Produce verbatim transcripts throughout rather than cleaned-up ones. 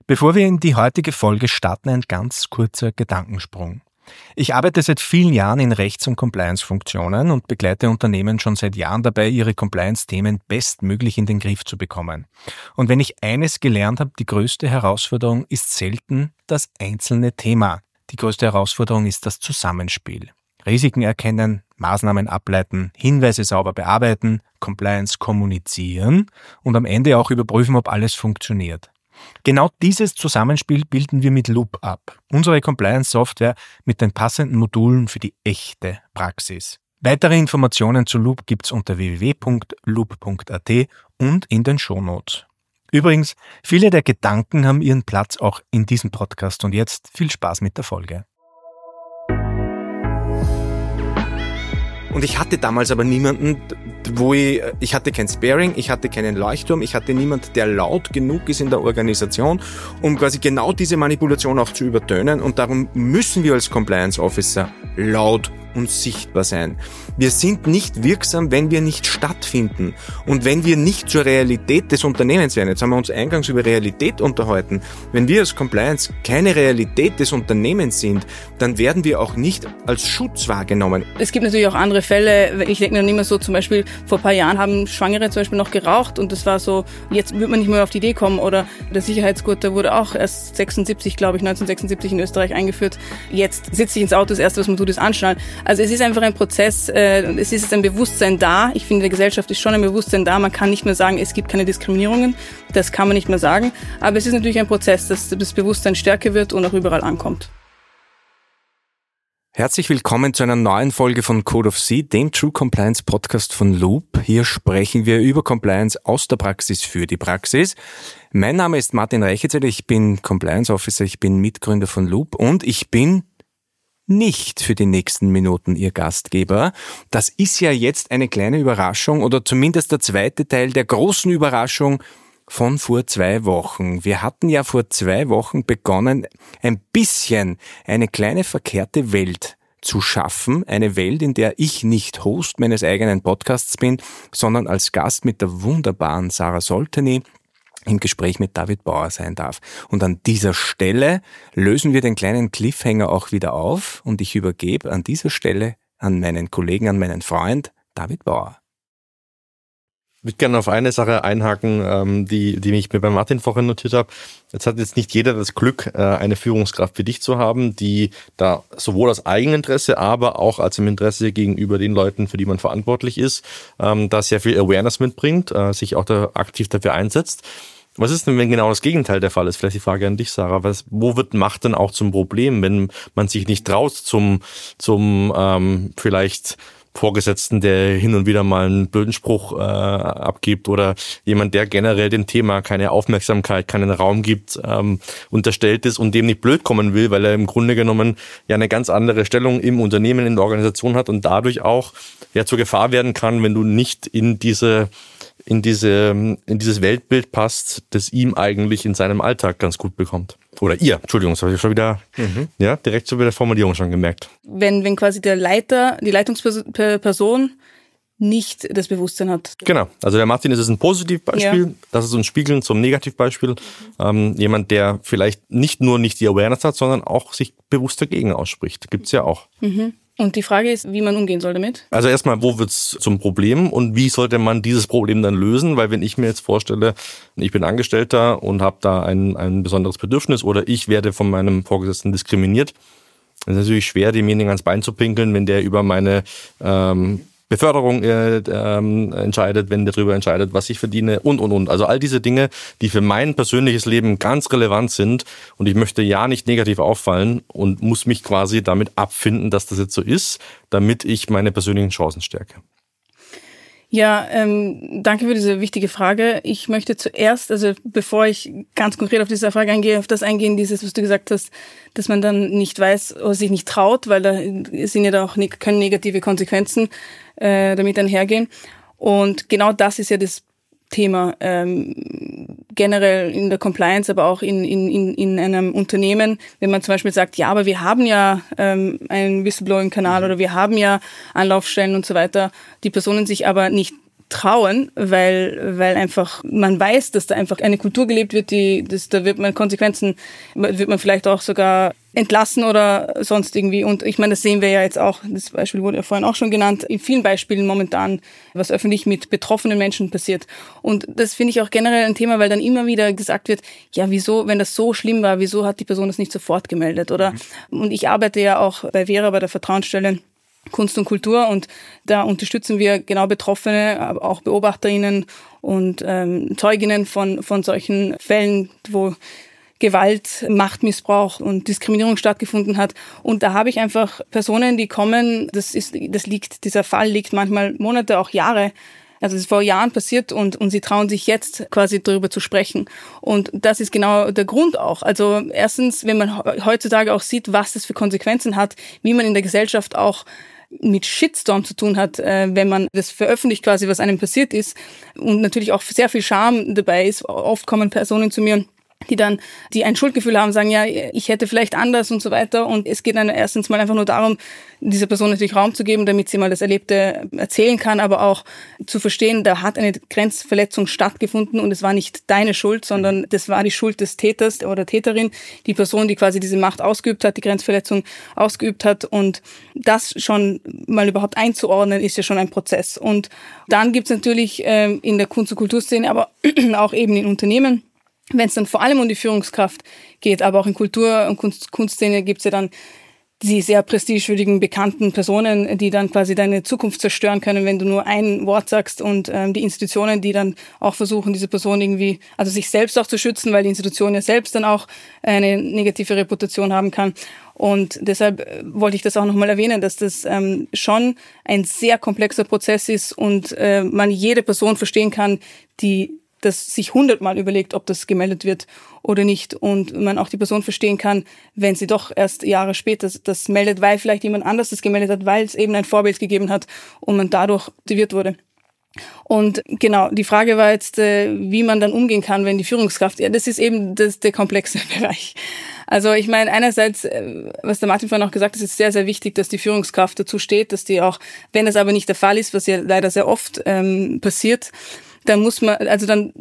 Bevor wir in die heutige Folge starten, ein ganz kurzer Gedankensprung. Ich arbeite seit vielen Jahren in Rechts- und Compliance-Funktionen und begleite Unternehmen schon seit Jahren dabei, ihre Compliance-Themen bestmöglich in den Griff zu bekommen. Und wenn ich eines gelernt habe, die größte Herausforderung ist selten das einzelne Thema. Die größte Herausforderung ist das Zusammenspiel. Risiken erkennen, Maßnahmen ableiten, Hinweise sauber bearbeiten, Compliance kommunizieren und am Ende auch überprüfen, ob alles funktioniert. Genau dieses Zusammenspiel bilden wir mit Loop ab, unsere Compliance-Software mit den passenden Modulen für die echte Praxis. Weitere Informationen zu Loop gibt's unter w w w punkt loop punkt a t und in den Shownotes. Übrigens, viele der Gedanken haben ihren Platz auch in diesem Podcast und jetzt viel Spaß mit der Folge. Und ich hatte damals aber niemanden, wo ich, ich hatte kein Sparing, ich hatte keinen Leuchtturm, ich hatte niemand, der laut genug ist in der Organisation, um quasi genau diese Manipulation auch zu übertönen. Und darum müssen wir als Compliance Officer laut und sichtbar sein. Wir sind nicht wirksam, wenn wir nicht stattfinden und wenn wir nicht zur Realität des Unternehmens werden. Jetzt haben wir uns eingangs über Realität unterhalten. Wenn wir als Compliance keine Realität des Unternehmens sind, dann werden wir auch nicht als Schutz wahrgenommen. Es gibt natürlich auch andere Fälle. Ich denke mir dann immer so, zum Beispiel vor ein paar Jahren haben Schwangere zum Beispiel noch geraucht und das war so, jetzt wird man nicht mehr auf die Idee kommen. Oder der Sicherheitsgurt, der wurde auch erst sechsundsiebzig, glaube ich, neunzehnhundertsechsundsiebzig in Österreich eingeführt. Jetzt sitze ich ins Auto, das Erste, was man tut, ist anschnallen. Also es ist einfach ein Prozess, äh, es ist ein Bewusstsein da. Ich finde, in der Gesellschaft ist schon ein Bewusstsein da. Man kann nicht mehr sagen, es gibt keine Diskriminierungen. Das kann man nicht mehr sagen. Aber es ist natürlich ein Prozess, dass das Bewusstsein stärker wird und auch überall ankommt. Herzlich willkommen zu einer neuen Folge von Code of C, dem True Compliance Podcast von Loop. Hier sprechen wir über Compliance aus der Praxis für die Praxis. Mein Name ist Martin Reichetzeder, ich bin Compliance Officer, ich bin Mitgründer von Loop und ich bin nicht für die nächsten Minuten Ihr Gastgeber. Das ist ja jetzt eine kleine Überraschung oder zumindest der zweite Teil der großen Überraschung von vor zwei Wochen. Wir hatten ja vor zwei Wochen begonnen, ein bisschen eine kleine verkehrte Welt zu schaffen. Eine Welt, in der ich nicht Host meines eigenen Podcasts bin, sondern als Gast mit der wunderbaren Sarah Solteny im Gespräch mit David Bauer sein darf. Und an dieser Stelle lösen wir den kleinen Cliffhanger auch wieder auf und ich übergebe an dieser Stelle an meinen Kollegen, an meinen Freund David Bauer. Ich würde gerne auf eine Sache einhaken, die, die ich mir bei Martin vorhin notiert habe. Jetzt hat jetzt nicht jeder das Glück, eine Führungskraft wie dich zu haben, die da sowohl aus Eigeninteresse, aber auch als im Interesse gegenüber den Leuten, für die man verantwortlich ist, da sehr viel Awareness mitbringt, sich auch da aktiv dafür einsetzt. Was ist denn, wenn genau das Gegenteil der Fall ist? Vielleicht die Frage an dich, Sarah. Was, wo wird Macht denn auch zum Problem, wenn man sich nicht traut zum, zum ähm, vielleicht Vorgesetzten, der hin und wieder mal einen blöden Spruch äh, abgibt oder jemand, der generell dem Thema keine Aufmerksamkeit, keinen Raum gibt, ähm, unterstellt ist und dem nicht blöd kommen will, weil er im Grunde genommen ja eine ganz andere Stellung im Unternehmen, in der Organisation hat und dadurch auch ja zur Gefahr werden kann, wenn du nicht in diese in diese in dieses Weltbild passt, das ihm eigentlich in seinem Alltag ganz gut bekommt. Oder ihr, Entschuldigung, das habe ich schon wieder, mhm. ja, direkt so bei der Formulierung schon gemerkt. Wenn, wenn quasi der Leiter, die Leitungsperson nicht das Bewusstsein hat. Genau, also der Martin ist es ein Positivbeispiel, ja. Das ist so ein Spiegeln zum Negativbeispiel. Ähm, jemand, der vielleicht nicht nur nicht die Awareness hat, sondern auch sich bewusst dagegen ausspricht. Gibt's ja auch. Mhm. Und die Frage ist, wie man umgehen soll damit? Also erstmal, wo wird's zum Problem und wie sollte man dieses Problem dann lösen? Weil wenn ich mir jetzt vorstelle, ich bin Angestellter und habe da ein, ein besonderes Bedürfnis oder ich werde von meinem Vorgesetzten diskriminiert, dann ist es natürlich schwer, demjenigen ans Bein zu pinkeln, wenn der über meine ähm, Beförderung äh, ähm, entscheidet, wenn der darüber entscheidet, was ich verdiene und, und, und. Also all diese Dinge, die für mein persönliches Leben ganz relevant sind und ich möchte ja nicht negativ auffallen und muss mich quasi damit abfinden, dass das jetzt so ist, damit ich meine persönlichen Chancen stärke. Ja, ähm, danke für diese wichtige Frage. Ich möchte zuerst, also bevor ich ganz konkret auf diese Frage eingehe, auf das eingehen, dieses, was du gesagt hast, dass man dann nicht weiß oder sich nicht traut, weil da sind ja da auch ne- können negative Konsequenzen äh, damit einhergehen. Und genau das ist ja das Thema ähm, generell in der Compliance, aber auch in, in, in, in einem Unternehmen, wenn man zum Beispiel sagt, ja, aber wir haben ja ähm, einen Whistleblowing-Kanal oder wir haben ja Anlaufstellen und so weiter, die Personen sich aber nicht trauen, weil, weil einfach man weiß, dass da einfach eine Kultur gelebt wird, die, das, da wird man Konsequenzen, wird man vielleicht auch sogar entlassen oder sonst irgendwie. Und ich meine, das sehen wir ja jetzt auch, das Beispiel wurde ja vorhin auch schon genannt, in vielen Beispielen momentan, was öffentlich mit betroffenen Menschen passiert. Und das finde ich auch generell ein Thema, weil dann immer wieder gesagt wird, ja, wieso, wenn das so schlimm war, wieso hat die Person das nicht sofort gemeldet, oder? Mhm. Und ich arbeite ja auch bei Vera, bei der Vertrauensstelle Kunst und Kultur, und da unterstützen wir genau Betroffene, aber auch BeobachterInnen und ähm, Zeuginnen von, von solchen Fällen, wo Gewalt, Machtmissbrauch und Diskriminierung stattgefunden hat. Und da habe ich einfach Personen, die kommen, das ist, das liegt, dieser Fall liegt manchmal Monate, auch Jahre. Also es ist vor Jahren passiert, und, und sie trauen sich jetzt quasi darüber zu sprechen. Und das ist genau der Grund auch. Also erstens, wenn man heutzutage auch sieht, was das für Konsequenzen hat, wie man in der Gesellschaft auch mit Shitstorm zu tun hat, äh, wenn man das veröffentlicht quasi, was einem passiert ist, und natürlich auch sehr viel Scham dabei ist. Oft kommen Personen zu mir, die dann, die ein Schuldgefühl haben, sagen, ja, ich hätte vielleicht anders und so weiter. Und es geht dann erstens mal einfach nur darum, dieser Person natürlich Raum zu geben, damit sie mal das Erlebte erzählen kann, aber auch zu verstehen, da hat eine Grenzverletzung stattgefunden und es war nicht deine Schuld, sondern das war die Schuld des Täters oder Täterin, die Person, die quasi diese Macht ausgeübt hat, die Grenzverletzung ausgeübt hat. Und das schon mal überhaupt einzuordnen, ist ja schon ein Prozess. Und dann gibt's natürlich äh, in der Kunst- und Kulturszene, aber auch eben in Unternehmen, wenn es dann vor allem um die Führungskraft geht, aber auch in Kultur- und Kunst, Kunstszene gibt's ja dann die sehr prestigewürdigen, bekannten Personen, die dann quasi deine Zukunft zerstören können, wenn du nur ein Wort sagst, und ähm, die Institutionen, die dann auch versuchen, diese Person irgendwie, also sich selbst auch zu schützen, weil die Institution ja selbst dann auch eine negative Reputation haben kann. Und deshalb wollte ich das auch nochmal erwähnen, dass das ähm, schon ein sehr komplexer Prozess ist und äh, man jede Person verstehen kann, die das sich hundertmal überlegt, ob das gemeldet wird oder nicht, und man auch die Person verstehen kann, wenn sie doch erst Jahre später das meldet, weil vielleicht jemand anders das gemeldet hat, weil es eben ein Vorbild gegeben hat und man dadurch motiviert wurde. Und genau, die Frage war jetzt, wie man dann umgehen kann, wenn die Führungskraft, ja, das ist eben das, der komplexe Bereich. Also ich meine, einerseits, was der Martin vorhin auch gesagt hat, ist sehr, sehr wichtig, dass die Führungskraft dazu steht, dass die auch, wenn das aber nicht der Fall ist, was ja leider sehr oft ähm, passiert, dann muss man, also dann...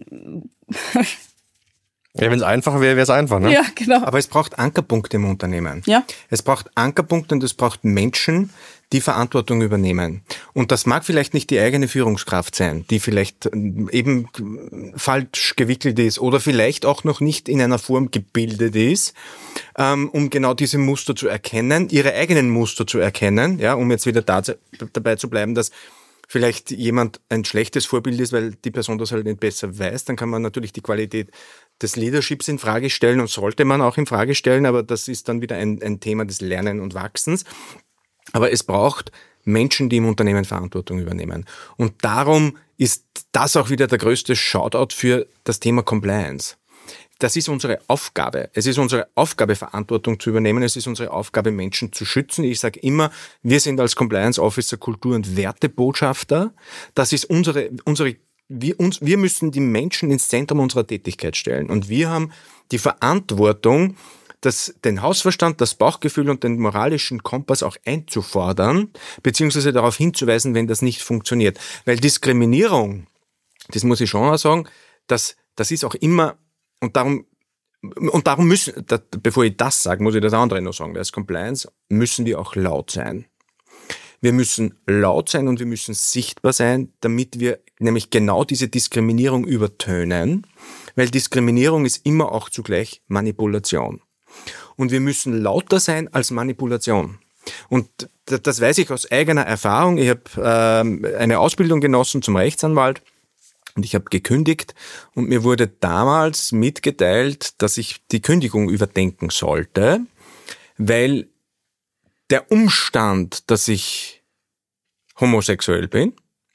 Ja, wenn es einfacher wäre, wäre es einfach, ne? Ja, genau. Aber es braucht Ankerpunkte im Unternehmen. Ja. Es braucht Ankerpunkte und es braucht Menschen, die Verantwortung übernehmen. Und das mag vielleicht nicht die eigene Führungskraft sein, die vielleicht eben falsch gewickelt ist oder vielleicht auch noch nicht in einer Form gebildet ist, ähm, um genau diese Muster zu erkennen, ihre eigenen Muster zu erkennen, ja, um jetzt wieder da, dabei zu bleiben, dass vielleicht jemand ein schlechtes Vorbild ist, weil die Person das halt nicht besser weiß, dann kann man natürlich die Qualität des Leaderships in Frage stellen und sollte man auch in Frage stellen, aber das ist dann wieder ein, ein Thema des Lernen und Wachsens. Aber es braucht Menschen, die im Unternehmen Verantwortung übernehmen. Und darum ist das auch wieder der größte Shoutout für das Thema Compliance. Das ist unsere Aufgabe. Es ist unsere Aufgabe, Verantwortung zu übernehmen. Es ist unsere Aufgabe, Menschen zu schützen. Ich sage immer, wir sind als Compliance Officer Kultur- und Wertebotschafter. Das ist unsere, unsere, wir, uns, wir müssen die Menschen ins Zentrum unserer Tätigkeit stellen. Und wir haben die Verantwortung, das, den Hausverstand, das Bauchgefühl und den moralischen Kompass auch einzufordern, beziehungsweise darauf hinzuweisen, wenn das nicht funktioniert. Weil Diskriminierung, das muss ich schon mal sagen, das, das ist auch immer, und darum, und darum müssen, da, bevor ich das sage, muss ich das andere noch sagen, weil als Compliance müssen wir auch laut sein. Wir müssen laut sein und wir müssen sichtbar sein, damit wir nämlich genau diese Diskriminierung übertönen, weil Diskriminierung ist immer auch zugleich Manipulation. Und wir müssen lauter sein als Manipulation. Und das weiß ich aus eigener Erfahrung. Ich habe ähm, eine Ausbildung genossen zum Rechtsanwalt und ich habe gekündigt und mir wurde damals mitgeteilt, dass ich die Kündigung überdenken sollte, weil der Umstand, dass ich homosexuell bin,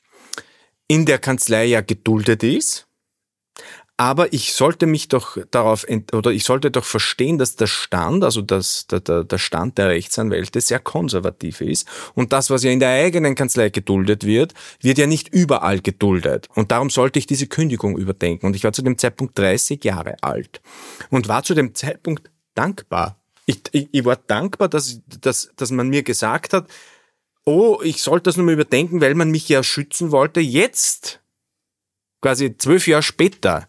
in der Kanzlei ja geduldet ist. Aber ich sollte mich doch darauf, ent- oder ich sollte doch verstehen, dass der Stand, also das, der, der Stand der Rechtsanwälte sehr konservativ ist. Und das, was ja in der eigenen Kanzlei geduldet wird, wird ja nicht überall geduldet. Und darum sollte ich diese Kündigung überdenken. Und ich war zu dem Zeitpunkt dreißig Jahre alt und war zu dem Zeitpunkt dankbar. Ich, ich, ich war dankbar, dass, dass, dass man mir gesagt hat, oh, ich sollte das nur mal überdenken, weil man mich ja schützen wollte. Jetzt quasi zwölf Jahre später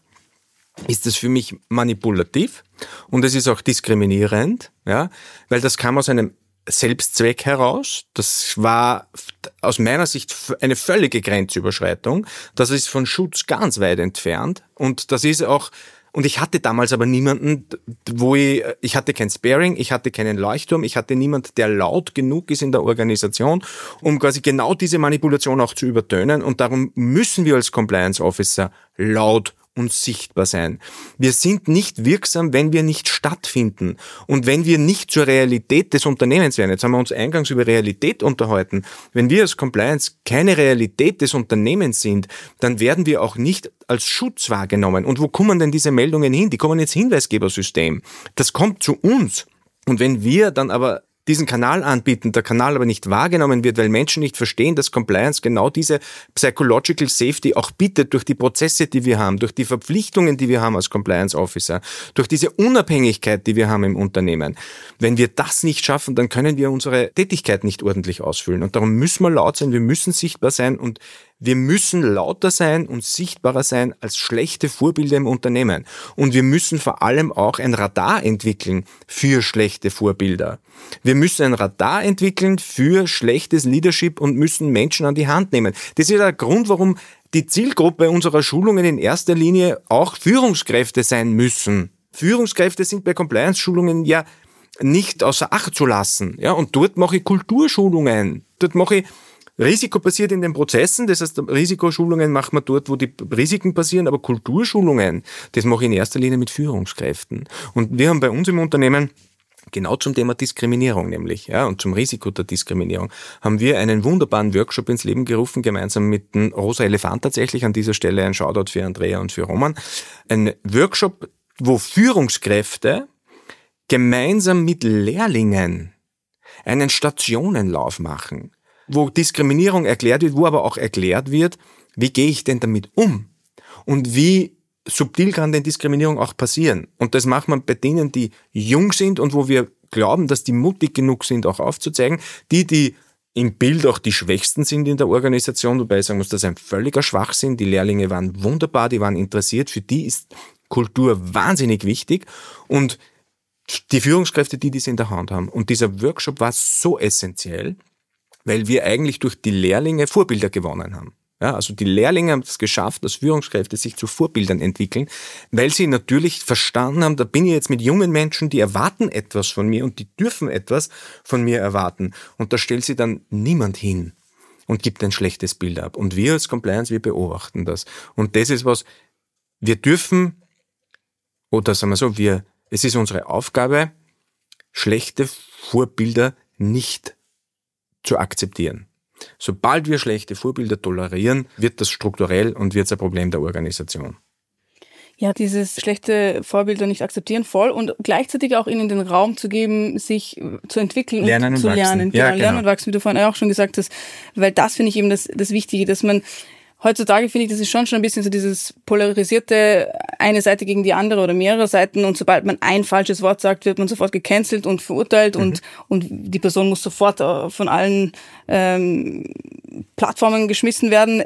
ist das für mich manipulativ und es ist auch diskriminierend, ja, weil das kam aus einem Selbstzweck heraus. Das war aus meiner Sicht eine völlige Grenzüberschreitung. Das ist von Schutz ganz weit entfernt und das ist auch, und ich hatte damals aber niemanden, wo ich, ich hatte kein Sparing, ich hatte keinen Leuchtturm, ich hatte niemand, der laut genug ist in der Organisation, um quasi genau diese Manipulation auch zu übertönen und darum müssen wir als Compliance Officer laut und sichtbar sein. Wir sind nicht wirksam, wenn wir nicht stattfinden und wenn wir nicht zur Realität des Unternehmens werden. Jetzt haben wir uns eingangs über Realität unterhalten. Wenn wir als Compliance keine Realität des Unternehmens sind, dann werden wir auch nicht als Schutz wahrgenommen. Und wo kommen denn diese Meldungen hin? Die kommen ins Hinweisgebersystem. Das kommt zu uns. Und wenn wir dann aber diesen Kanal anbieten, der Kanal aber nicht wahrgenommen wird, weil Menschen nicht verstehen, dass Compliance genau diese Psychological Safety auch bietet durch die Prozesse, die wir haben, durch die Verpflichtungen, die wir haben als Compliance Officer, durch diese Unabhängigkeit, die wir haben im Unternehmen. Wenn wir das nicht schaffen, dann können wir unsere Tätigkeit nicht ordentlich ausfüllen. Und darum müssen wir laut sein, wir müssen sichtbar sein und wir müssen lauter sein und sichtbarer sein als schlechte Vorbilder im Unternehmen. Und wir müssen vor allem auch ein Radar entwickeln für schlechte Vorbilder. Wir müssen ein Radar entwickeln für schlechtes Leadership und müssen Menschen an die Hand nehmen. Das ist der Grund, warum die Zielgruppe unserer Schulungen in erster Linie auch Führungskräfte sein müssen. Führungskräfte sind bei Compliance-Schulungen ja nicht außer Acht zu lassen. Ja, und dort mache ich Kulturschulungen. Dort mache ich Risiko passiert in den Prozessen, das heißt, Risikoschulungen macht man dort, wo die Risiken passieren, aber Kulturschulungen, das mache ich in erster Linie mit Führungskräften. Und wir haben bei uns im Unternehmen genau zum Thema Diskriminierung nämlich, ja, und zum Risiko der Diskriminierung, haben wir einen wunderbaren Workshop ins Leben gerufen, gemeinsam mit dem Rosa Elefant tatsächlich, an dieser Stelle ein Shoutout für Andrea und für Roman. Ein Workshop, wo Führungskräfte gemeinsam mit Lehrlingen einen Stationenlauf machen, wo Diskriminierung erklärt wird, wo aber auch erklärt wird, wie gehe ich denn damit um? Und wie subtil kann denn Diskriminierung auch passieren? Und das macht man bei denen, die jung sind und wo wir glauben, dass die mutig genug sind, auch aufzuzeigen. Die, die im Bild auch die Schwächsten sind in der Organisation, wobei ich sagen muss, das ist ein völliger Schwachsinn. Die Lehrlinge waren wunderbar, die waren interessiert. Für die ist Kultur wahnsinnig wichtig. Und die Führungskräfte, die das in der Hand haben. Und dieser Workshop war so essentiell, weil wir eigentlich durch die Lehrlinge Vorbilder gewonnen haben. Ja, also die Lehrlinge haben es geschafft, dass Führungskräfte sich zu Vorbildern entwickeln, weil sie natürlich verstanden haben, da bin ich jetzt mit jungen Menschen, die erwarten etwas von mir und die dürfen etwas von mir erwarten. Und da stellt sie dann niemand hin und gibt ein schlechtes Bild ab. Und wir als Compliance, wir beobachten das. Und das ist was, wir dürfen, oder sagen wir so, wir, es ist unsere Aufgabe, schlechte Vorbilder nicht zu akzeptieren. Sobald wir schlechte Vorbilder tolerieren, wird das strukturell und wird es ein Problem der Organisation. Ja, dieses schlechte Vorbilder nicht akzeptieren, voll, und gleichzeitig auch ihnen den Raum zu geben, sich zu entwickeln und, lernen und zu wachsen. lernen. Ja, genau, lernen genau. und wachsen, wie du vorhin auch schon gesagt hast, weil das finde ich eben das, das Wichtige, dass man heutzutage, finde ich, das ist schon schon ein bisschen so dieses polarisierte, eine Seite gegen die andere oder mehrere Seiten, und sobald man ein falsches Wort sagt, wird man sofort gecancelt und verurteilt, mhm. und und die Person muss sofort von allen ähm, Plattformen geschmissen werden.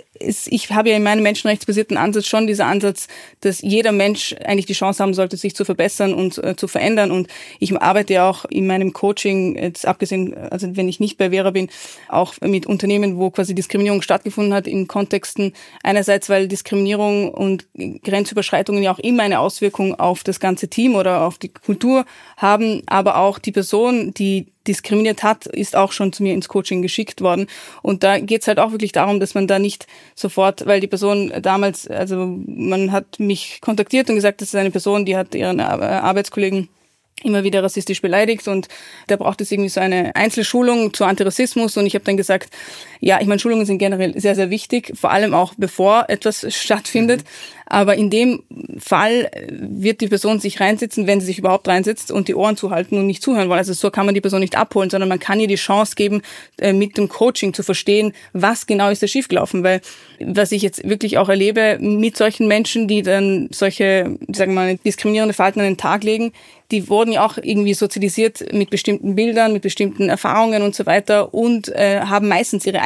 Ich habe ja in meinem menschenrechtsbasierten Ansatz schon dieser Ansatz, dass jeder Mensch eigentlich die Chance haben sollte, sich zu verbessern und äh, zu verändern. Und ich arbeite ja auch in meinem Coaching, jetzt abgesehen, also wenn ich nicht bei Vera bin, auch mit Unternehmen, wo quasi Diskriminierung stattgefunden hat, in Kontexten einerseits, weil Diskriminierung und Grenzüberschreitungen ja auch immer eine Auswirkung auf das ganze Team oder auf die Kultur haben, aber auch die Person, die diskriminiert hat, ist auch schon zu mir ins Coaching geschickt worden. Und da geht's halt auch wirklich darum, dass man da nicht sofort, weil die Person damals, also man hat mich kontaktiert und gesagt, das ist eine Person, die hat ihren Arbeitskollegen immer wieder rassistisch beleidigt, und da braucht es irgendwie so eine Einzelschulung zu Antirassismus, und ich habe dann gesagt, ja, ich meine, Schulungen sind generell sehr, sehr wichtig, vor allem auch bevor etwas stattfindet, mhm. aber in dem Fall wird die Person sich reinsitzen, wenn sie sich überhaupt reinsetzt, und die Ohren zuhalten und nicht zuhören wollen. Also so kann man die Person nicht abholen, sondern man kann ihr die Chance geben, mit dem Coaching zu verstehen, was genau ist da schiefgelaufen, weil was ich jetzt wirklich auch erlebe mit solchen Menschen, die dann solche, sagen wir mal, diskriminierende Verhalten an den Tag legen, die wurden ja auch irgendwie sozialisiert mit bestimmten Bildern, mit bestimmten Erfahrungen und so weiter, und äh, haben meistens ihre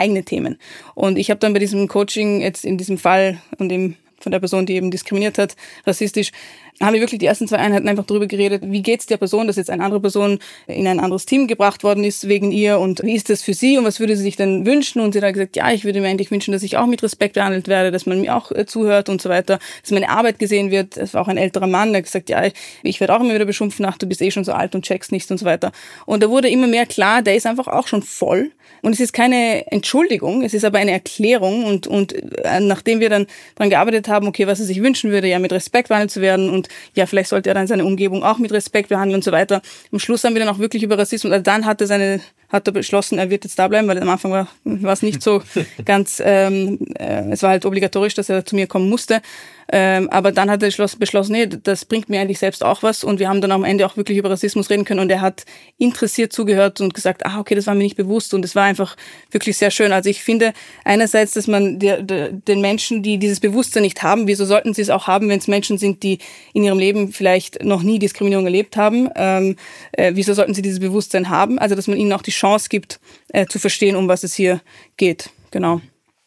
eigene Themen. Und ich habe dann bei diesem Coaching jetzt in diesem Fall und dem von der Person, die eben diskriminiert hat, rassistisch, haben wir wirklich die ersten zwei Einheiten einfach darüber geredet, wie geht's der Person, dass jetzt eine andere Person in ein anderes Team gebracht worden ist wegen ihr und wie ist das für sie und was würde sie sich denn wünschen? Und sie hat gesagt, ja, ich würde mir eigentlich wünschen, dass ich auch mit Respekt behandelt werde, dass man mir auch äh, zuhört und so weiter, dass meine Arbeit gesehen wird. Es war auch ein älterer Mann, der hat gesagt, ja, ich, ich werde auch immer wieder beschimpft, ach, du bist eh schon so alt und checkst nichts und so weiter. Und da wurde immer mehr klar, der ist einfach auch schon voll. Und es ist keine Entschuldigung, es ist aber eine Erklärung und, und äh, nachdem wir dann dran gearbeitet haben, okay, was er sich wünschen würde, ja, mit Respekt behandelt zu werden und ja, vielleicht sollte er dann seine Umgebung auch mit Respekt behandeln und so weiter. Am Schluss haben wir dann auch wirklich über Rassismus, also dann hat er seine, hat er beschlossen, er wird jetzt da bleiben, weil am Anfang war, war es nicht so ganz, ähm, äh, es war halt obligatorisch, dass er zu mir kommen musste. Ähm, aber dann hat er beschlossen, nee, das bringt mir eigentlich selbst auch was und wir haben dann am Ende auch wirklich über Rassismus reden können und er hat interessiert zugehört und gesagt, ah, okay, das war mir nicht bewusst und es war einfach wirklich sehr schön. Also ich finde einerseits, dass man der, der, den Menschen, die dieses Bewusstsein nicht haben, wieso sollten sie es auch haben, wenn es Menschen sind, die in ihrem Leben vielleicht noch nie Diskriminierung erlebt haben, ähm, äh, wieso sollten sie dieses Bewusstsein haben? Also dass man ihnen auch die Chance gibt, äh, zu verstehen, um was es hier geht. Genau.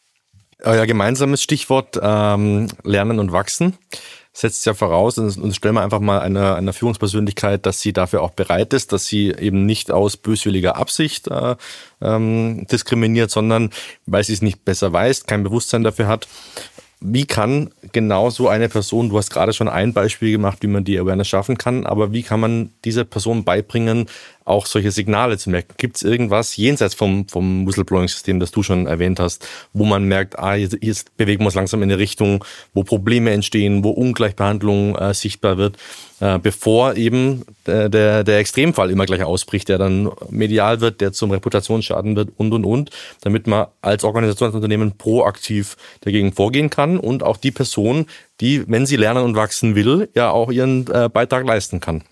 Euer gemeinsames Stichwort ähm, Lernen und Wachsen setzt ja voraus, und, und stellen wir einfach mal einer, einer Führungspersönlichkeit, dass sie dafür auch bereit ist, dass sie eben nicht aus böswilliger Absicht äh, ähm, diskriminiert, sondern weil sie es nicht besser weiß, kein Bewusstsein dafür hat. Wie kann genau so eine Person, du hast gerade schon ein Beispiel gemacht, wie man die Awareness schaffen kann, aber wie kann man dieser Person beibringen, auch solche Signale zu merken? Gibt es irgendwas jenseits vom, vom Whistleblowing-System, das du schon erwähnt hast, wo man merkt, ah, jetzt, jetzt bewegen wir uns langsam in eine Richtung, wo Probleme entstehen, wo Ungleichbehandlung äh, sichtbar wird, äh, bevor eben der, der, der Extremfall immer gleich ausbricht, der dann medial wird, der zum Reputationsschaden wird und, und, und, damit man als Organisationsunternehmen proaktiv dagegen vorgehen kann und auch die Person, die, wenn sie lernen und wachsen will, ja auch ihren äh, Beitrag leisten kann.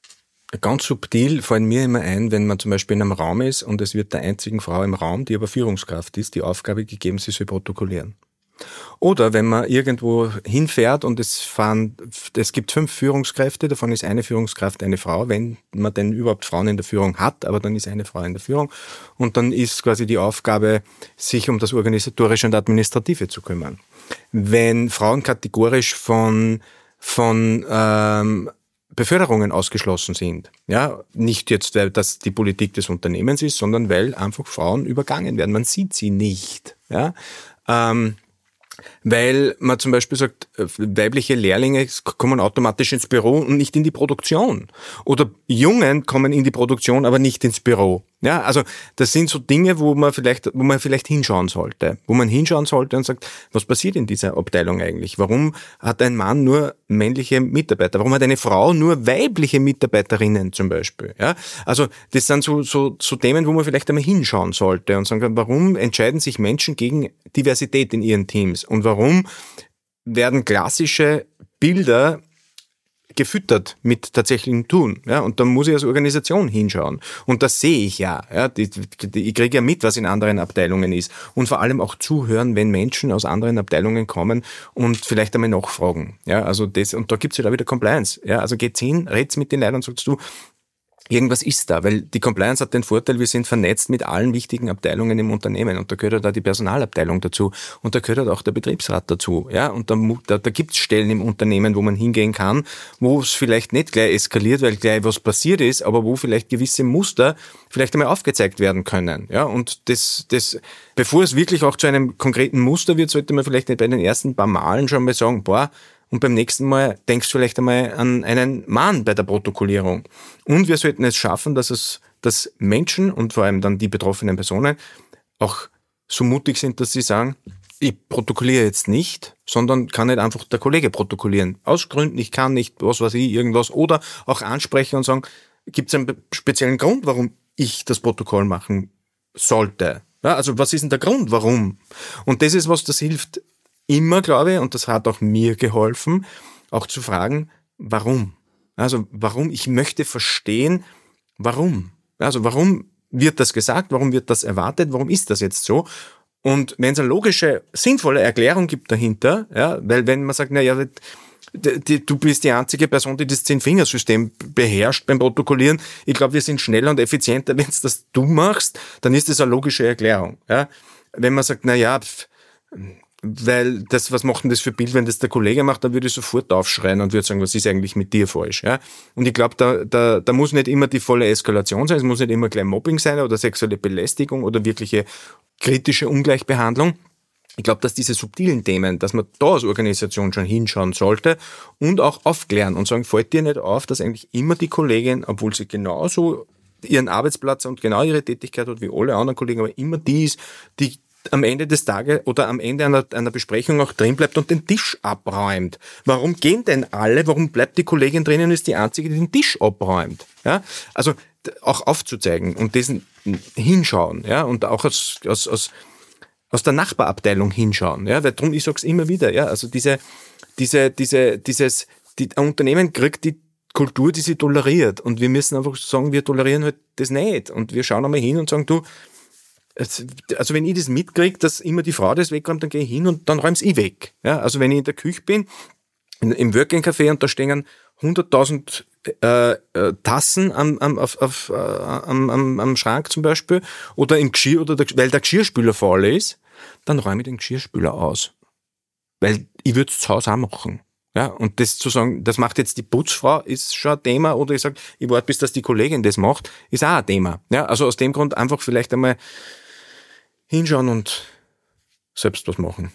Ganz subtil fallen mir immer ein, wenn man zum Beispiel in einem Raum ist und es wird der einzigen Frau im Raum, die aber Führungskraft ist, die Aufgabe gegeben, sie soll protokollieren. Oder wenn man irgendwo hinfährt und es fahren, es gibt fünf Führungskräfte, davon ist eine Führungskraft eine Frau, wenn man denn überhaupt Frauen in der Führung hat, aber dann ist eine Frau in der Führung und dann ist quasi die Aufgabe, sich um das Organisatorische und Administrative zu kümmern. Wenn Frauen kategorisch von, von, ähm, Beförderungen ausgeschlossen sind. Ja, nicht jetzt, weil das die Politik des Unternehmens ist, sondern weil einfach Frauen übergangen werden. Man sieht sie nicht. Ja, ähm, weil man zum Beispiel sagt, weibliche Lehrlinge kommen automatisch ins Büro und nicht in die Produktion. Oder Jungen kommen in die Produktion, aber nicht ins Büro. Ja, also das sind so Dinge, wo man vielleicht, wo man vielleicht hinschauen sollte, wo man hinschauen sollte und sagt, was passiert in dieser Abteilung eigentlich? Warum hat ein Mann nur männliche Mitarbeiter? Warum hat eine Frau nur weibliche Mitarbeiterinnen zum Beispiel? Ja, also das sind so so so Themen, wo man vielleicht einmal hinschauen sollte und sagen, warum entscheiden sich Menschen gegen Diversität in ihren Teams und warum werden klassische Bilder gefüttert mit tatsächlichem Tun, ja, und da muss ich als Organisation hinschauen. Und das sehe ich ja, ja, die, die, ich kriege ja mit, was in anderen Abteilungen ist und vor allem auch zuhören, wenn Menschen aus anderen Abteilungen kommen und vielleicht einmal nachfragen, ja, also das, und da gibt's ja halt auch wieder Compliance, ja, also geht's hin, red's mit den Leuten und sagst du, irgendwas ist da, weil die Compliance hat den Vorteil, wir sind vernetzt mit allen wichtigen Abteilungen im Unternehmen und da gehört halt auch die Personalabteilung dazu und da gehört halt auch der Betriebsrat dazu, ja, und da, da, da gibt es Stellen im Unternehmen, wo man hingehen kann, wo es vielleicht nicht gleich eskaliert, weil gleich was passiert ist, aber wo vielleicht gewisse Muster vielleicht einmal aufgezeigt werden können, ja, und das, das, bevor es wirklich auch zu einem konkreten Muster wird, sollte man vielleicht nicht bei den ersten paar Malen schon mal sagen, boah, und beim nächsten Mal denkst du vielleicht einmal an einen Mann bei der Protokollierung. Und wir sollten es schaffen, dass es, dass Menschen und vor allem dann die betroffenen Personen auch so mutig sind, dass sie sagen, ich protokolliere jetzt nicht, sondern kann nicht einfach der Kollege protokollieren. Aus Gründen, ich kann nicht, was weiß ich, irgendwas. Oder auch ansprechen und sagen, gibt es einen speziellen Grund, warum ich das Protokoll machen sollte? Ja, also was ist denn der Grund, warum? Und das ist was, das hilft immer, glaube ich, und das hat auch mir geholfen, auch zu fragen, warum? Also warum? Ich möchte verstehen, warum? Also warum wird das gesagt? Warum wird das erwartet? Warum ist das jetzt so? Und wenn es eine logische, sinnvolle Erklärung gibt dahinter, ja, weil wenn man sagt, na ja, du bist die einzige Person, die das Zehn-Fingersystem beherrscht beim Protokollieren. Ich glaube, wir sind schneller und effizienter, wenn es das du machst, dann ist das eine logische Erklärung. Ja. wenn man sagt, na ja, pf, weil das, was macht denn das für Bild, wenn das der Kollege macht, dann würde ich sofort aufschreien und würde sagen, was ist eigentlich mit dir falsch, ja? Und ich glaube, da, da, da muss nicht immer die volle Eskalation sein, es muss nicht immer gleich Mobbing sein oder sexuelle Belästigung oder wirkliche kritische Ungleichbehandlung. Ich glaube, dass diese subtilen Themen, dass man da als Organisation schon hinschauen sollte und auch aufklären und sagen, fällt dir nicht auf, dass eigentlich immer die Kollegin, obwohl sie genauso ihren Arbeitsplatz und genau ihre Tätigkeit hat wie alle anderen Kollegen, aber immer die ist, die am Ende des Tages oder am Ende einer, einer Besprechung auch drin bleibt und den Tisch abräumt. Warum gehen denn alle? Warum bleibt die Kollegin drinnen und ist die Einzige, die den Tisch abräumt? Ja? Also auch aufzuzeigen und diesen hinschauen, ja, und auch aus, aus, aus, aus der Nachbarabteilung hinschauen, ja, weil drum, ich sag's immer wieder, ja, also diese, diese, diese, dieses, die, ein Unternehmen kriegt die Kultur, die sie toleriert und wir müssen einfach sagen, wir tolerieren halt das nicht und wir schauen einmal hin und sagen, du, also wenn ich das mitkriege, dass immer die Frau das wegräumt, dann gehe ich hin und dann räume ich weg. Ja, also wenn ich in der Küche bin, in, im Working Café und da stehen hunderttausend äh, äh, Tassen am, am, auf, auf, äh, am, am, am Schrank zum Beispiel oder im Geschirr, oder der, weil der Geschirrspüler voll ist, dann räume ich den Geschirrspüler aus. Weil ich würde es zu Hause auch machen. Ja, und das zu sagen, das macht jetzt die Putzfrau, ist schon ein Thema, oder ich sage, ich warte, bis das die Kollegin das macht, ist auch ein Thema. Ja, also aus dem Grund einfach vielleicht einmal hinschauen und selbst was machen.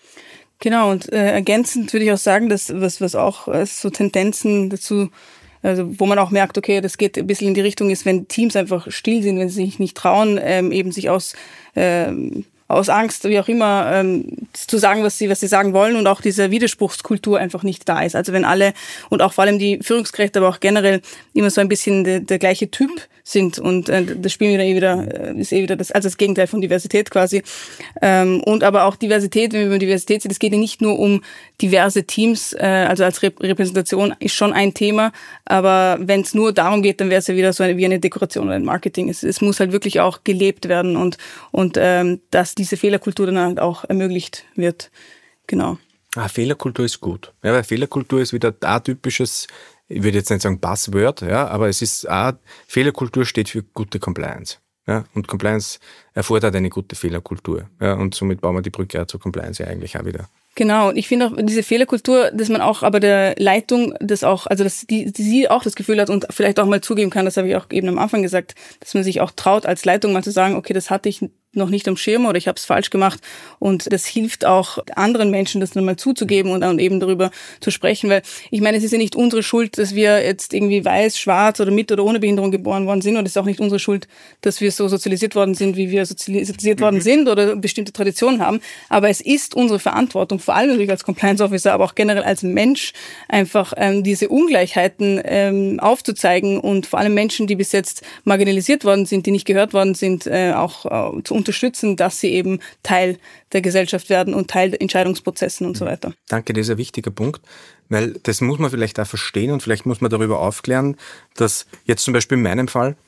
Genau, und äh, ergänzend würde ich auch sagen, dass was, was auch äh, so Tendenzen dazu, also wo man auch merkt, okay, das geht ein bisschen in die Richtung ist, wenn Teams einfach still sind, wenn sie sich nicht trauen, ähm, eben sich aus ähm, aus Angst, wie auch immer, ähm, zu sagen, was sie was sie sagen wollen und auch diese Widerspruchskultur einfach nicht da ist. Also wenn alle und auch vor allem die Führungskräfte, aber auch generell immer so ein bisschen de, der gleiche Typ sind und äh, das spielen wir dann eh wieder, äh, ist eh wieder das, also das Gegenteil von Diversität quasi. Ähm, und aber auch Diversität, wenn wir über Diversität sehen, es geht ja nicht nur um diverse Teams, äh, also als Rep- Repräsentation ist schon ein Thema, aber wenn es nur darum geht, dann wäre es ja wieder so eine, wie eine Dekoration oder ein Marketing. Es, es muss halt wirklich auch gelebt werden und und ähm, dass diese Fehlerkultur dann halt auch ermöglicht wird. Genau. Ah, Fehlerkultur ist gut. Ja, weil Fehlerkultur ist wieder ein typisches, ich würde jetzt nicht sagen Buzzword, ja, aber es ist auch, Fehlerkultur steht für gute Compliance. Ja, und Compliance erfordert eine gute Fehlerkultur. Ja, und somit bauen wir die Brücke auch zur Compliance ja eigentlich auch wieder. Genau, und ich finde auch diese Fehlerkultur, dass man auch aber der Leitung das auch, also dass die, die sie auch das Gefühl hat und vielleicht auch mal zugeben kann, das habe ich auch eben am Anfang gesagt, dass man sich auch traut als Leitung mal zu sagen, okay, das hatte ich noch nicht am Schirm oder ich habe es falsch gemacht und das hilft auch anderen Menschen, das dann mal zuzugeben und dann eben darüber zu sprechen, weil ich meine, es ist ja nicht unsere Schuld, dass wir jetzt irgendwie weiß, schwarz oder mit oder ohne Behinderung geboren worden sind und es ist auch nicht unsere Schuld, dass wir so sozialisiert worden sind, wie wir sozialisiert mhm. worden sind oder bestimmte Traditionen haben, aber es ist unsere Verantwortung, vor allem natürlich als Compliance Officer, aber auch generell als Mensch, einfach ähm, diese Ungleichheiten ähm, aufzuzeigen und vor allem Menschen, die bis jetzt marginalisiert worden sind, die nicht gehört worden sind, äh, auch äh, zu unterstützen, dass sie eben Teil der Gesellschaft werden und Teil der Entscheidungsprozessen und so weiter. Danke, das ist ein wichtiger Punkt, weil das muss man vielleicht auch verstehen und vielleicht muss man darüber aufklären, dass jetzt zum Beispiel in meinem Fall,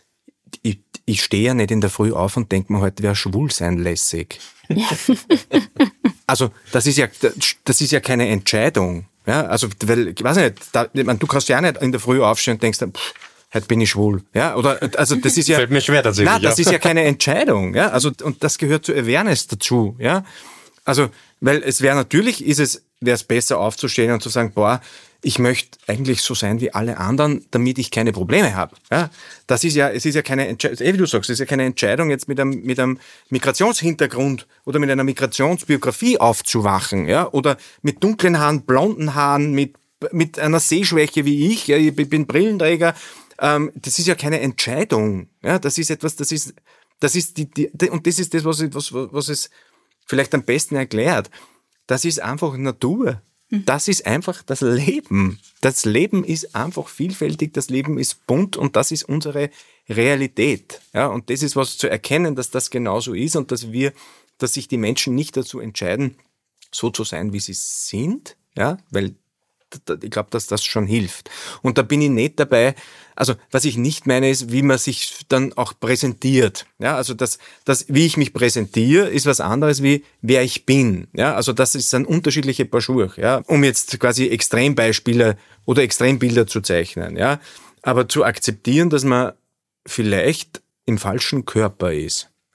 ich, ich stehe ja nicht in der Früh auf und denke mir, heute wäre schwul sein lässig. Ja. Also das ist ja das ist ja keine Entscheidung. Ja, also weil, ich weiß nicht, da, ich meine, du kannst ja auch nicht in der Früh aufstehen und denkst, pff, heute bin ich schwul. Ja, oder also das ist ja fällt mir schwer tatsächlich. Nein, das ja. ist ja keine Entscheidung. Ja, also und das gehört zur Awareness dazu. Ja, also weil es wäre natürlich ist es wäre es besser aufzustehen und zu sagen, boah, ich möchte eigentlich so sein wie alle anderen, damit ich keine Probleme habe. Ja, das ist ja, es ist ja keine Entscheidung, wie du sagst, es ist ja keine Entscheidung, jetzt mit einem, mit einem Migrationshintergrund oder mit einer Migrationsbiografie aufzuwachen, ja, oder mit dunklen Haaren, blonden Haaren, mit, mit einer Sehschwäche wie ich, ja, ich bin Brillenträger, ähm, das ist ja keine Entscheidung, ja, das ist etwas, das ist, das ist die, die und das ist das, was, was, was es vielleicht am besten erklärt. Das ist einfach Natur. Das ist einfach das Leben. Das Leben ist einfach vielfältig, das Leben ist bunt und das ist unsere Realität. Ja, und das ist was zu erkennen, dass das genauso ist und dass wir, dass sich die Menschen nicht dazu entscheiden, so zu sein, wie sie sind, ja, weil ich glaube, dass das schon hilft. Und da bin ich nicht dabei, also was ich nicht meine, ist, wie man sich dann auch präsentiert. Ja, also das, das, wie ich mich präsentiere, ist was anderes wie wer ich bin. Ja, also das ist ein unterschiedliche Paar Schuhe. Ja, um jetzt quasi Extrembeispiele oder Extrembilder zu zeichnen. Ja, aber zu akzeptieren, dass man vielleicht im falschen Körper ist. Ja.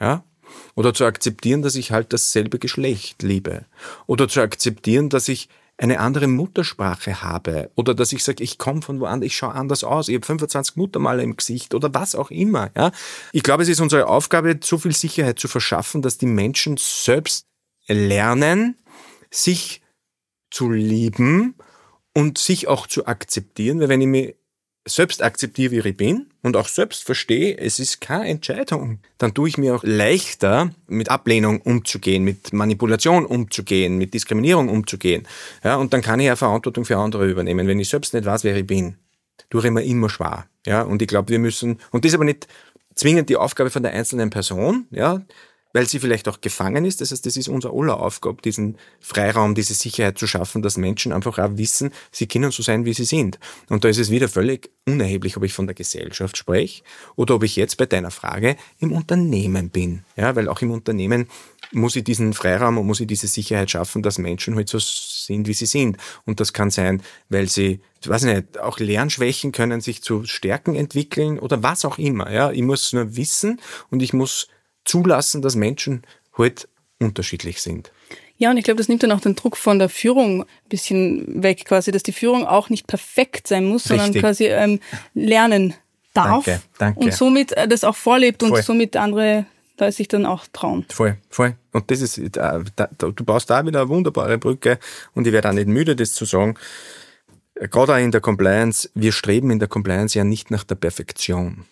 Oder zu akzeptieren, dass ich halt dasselbe Geschlecht liebe. Oder zu akzeptieren, dass ich eine andere Muttersprache habe. Oder dass ich sage, ich komme von woanders, ich schaue anders aus, ich habe fünfundzwanzig Muttermale im Gesicht oder was auch immer. Ja? Ich glaube, es ist unsere Aufgabe, so viel Sicherheit zu verschaffen, dass die Menschen selbst lernen, sich zu lieben und sich auch zu akzeptieren. Weil wenn ich mich selbst akzeptiere, wie ich bin und auch selbst verstehe, es ist keine Entscheidung, dann tue ich mir auch leichter, mit Ablehnung umzugehen, mit Manipulation umzugehen, mit Diskriminierung umzugehen. Ja, und dann kann ich ja Verantwortung für andere übernehmen. Wenn ich selbst nicht weiß, wer ich bin, tue ich mir immer schwer. Ja, und ich glaube, wir müssen, und das ist aber nicht zwingend die Aufgabe von der einzelnen Person, ja, weil sie vielleicht auch gefangen ist. Das heißt, das ist unser aller Aufgabe, diesen Freiraum, diese Sicherheit zu schaffen, dass Menschen einfach auch wissen, sie können so sein, wie sie sind. Und da ist es wieder völlig unerheblich, ob ich von der Gesellschaft spreche oder ob ich jetzt bei deiner Frage im Unternehmen bin. Ja, weil auch im Unternehmen muss ich diesen Freiraum und muss ich diese Sicherheit schaffen, dass Menschen halt so sind, wie sie sind. Und das kann sein, weil sie, ich weiß nicht, auch Lernschwächen können sich zu Stärken entwickeln oder was auch immer. Ja, ich muss nur wissen und ich muss zulassen, dass Menschen halt unterschiedlich sind. Ja, und ich glaube, das nimmt dann auch den Druck von der Führung ein bisschen weg, quasi, dass die Führung auch nicht perfekt sein muss, sondern Richtig. quasi ähm, lernen darf. Danke, danke. Und somit äh, das auch vorlebt Voll. Und somit andere da sich dann auch trauen. Voll, voll. Und das ist, äh, da, da, du baust da wieder eine wunderbare Brücke und ich werde auch nicht müde, das zu sagen. Gerade auch in der Compliance, wir streben in der Compliance ja nicht nach der Perfektion.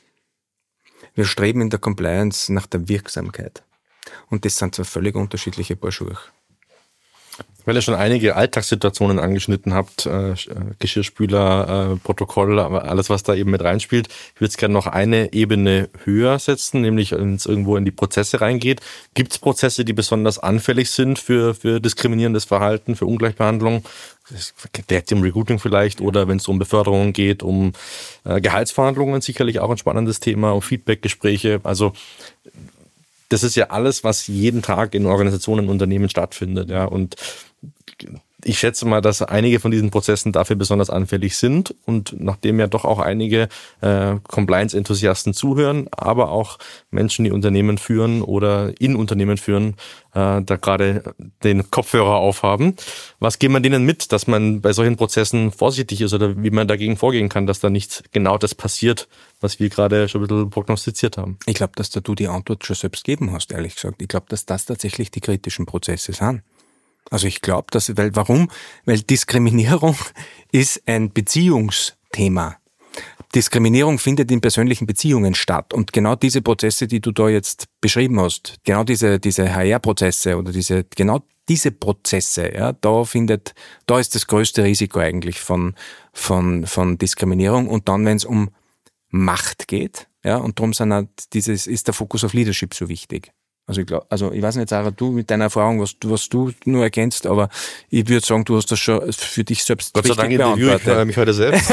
Wir streben in der Compliance nach der Wirksamkeit. Und das sind zwei völlig unterschiedliche Paar Schuhe. Weil ihr schon einige Alltagssituationen angeschnitten habt, äh, Geschirrspüler, äh, Protokoll, alles, was da eben mit reinspielt. Ich würde es gerne noch eine Ebene höher setzen, nämlich wenn es irgendwo in die Prozesse reingeht. Gibt es Prozesse, die besonders anfällig sind für, für diskriminierendes Verhalten, für Ungleichbehandlung? Direkt im Recruiting vielleicht oder wenn es um Beförderungen geht, um äh, Gehaltsverhandlungen, sicherlich auch ein spannendes Thema, um Feedbackgespräche. Also das ist ja alles, was jeden Tag in Organisationen und Unternehmen stattfindet. Ja. Und ich schätze mal, dass einige von diesen Prozessen dafür besonders anfällig sind. Und nachdem ja doch auch einige äh, Compliance-Enthusiasten zuhören, aber auch Menschen, die Unternehmen führen oder in Unternehmen führen, äh, da gerade den Kopfhörer aufhaben. Was gibt man denen mit, dass man bei solchen Prozessen vorsichtig ist oder wie man dagegen vorgehen kann, dass da nicht genau das passiert, was wir gerade schon ein bisschen prognostiziert haben? Ich glaube, dass da du die Antwort schon selbst gegeben hast, ehrlich gesagt. Ich glaube, dass das tatsächlich die kritischen Prozesse sind. Also ich glaube, dass, weil, warum? Weil Diskriminierung ist ein Beziehungsthema. Diskriminierung findet in persönlichen Beziehungen statt. Und genau diese Prozesse, die du da jetzt beschrieben hast, genau diese, diese H R-Prozesse oder diese, genau diese Prozesse, ja, da findet, da ist das größte Risiko eigentlich von, von, von Diskriminierung. Und dann, wenn es um Macht geht, ja, und darum sind halt dieses, ist der Fokus auf Leadership so wichtig. Also ich glaube, also ich weiß nicht, Sarah, du mit deiner Erfahrung, was du, was du nur ergänzt, aber ich würde sagen, du hast das schon für dich selbst Gott sei Dank interviewe ich mich heute selbst.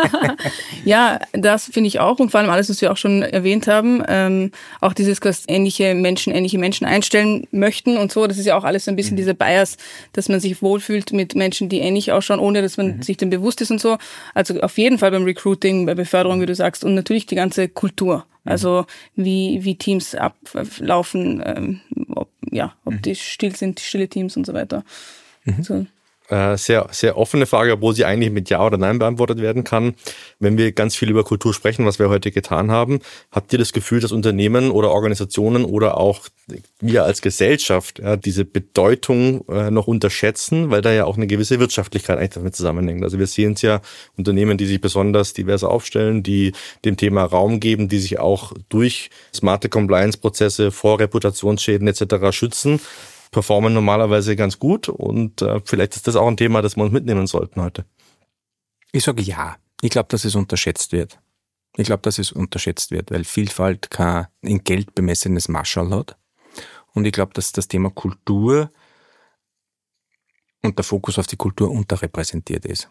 Ja, das finde ich auch und vor allem alles, was wir auch schon erwähnt haben, ähm, auch dieses, dass ähnliche Menschen ähnliche Menschen einstellen möchten und so, das ist ja auch alles so ein bisschen mhm. dieser Bias, dass man sich wohlfühlt mit Menschen, die ähnlich ausschauen, ohne dass man mhm. sich dem bewusst ist und so. Also auf jeden Fall beim Recruiting, bei Beförderung, wie du sagst, und natürlich die ganze Kultur. Also wie wie Teams ablaufen, ähm, ob, ja, ob die still sind, die stille Teams und so weiter. Mhm. So. Äh, sehr, sehr offene Frage, obwohl sie eigentlich mit Ja oder Nein beantwortet werden kann. Wenn wir ganz viel über Kultur sprechen, was wir heute getan haben, habt ihr das Gefühl, dass Unternehmen oder Organisationen oder auch wir als Gesellschaft ja, diese Bedeutung äh, noch unterschätzen, weil da ja auch eine gewisse Wirtschaftlichkeit eigentlich damit zusammenhängt. Also wir sehen es ja, Unternehmen, die sich besonders divers aufstellen, die dem Thema Raum geben, die sich auch durch smarte Compliance-Prozesse vor Reputationsschäden et cetera schützen, performen normalerweise ganz gut und äh, vielleicht ist das auch ein Thema, das wir uns mitnehmen sollten heute. Ich sage ja. Ich glaube, dass es unterschätzt wird. Ich glaube, dass es unterschätzt wird, weil Vielfalt kein in Geld bemessenes Marschall hat. Und ich glaube, dass das Thema Kultur und der Fokus auf die Kultur unterrepräsentiert ist.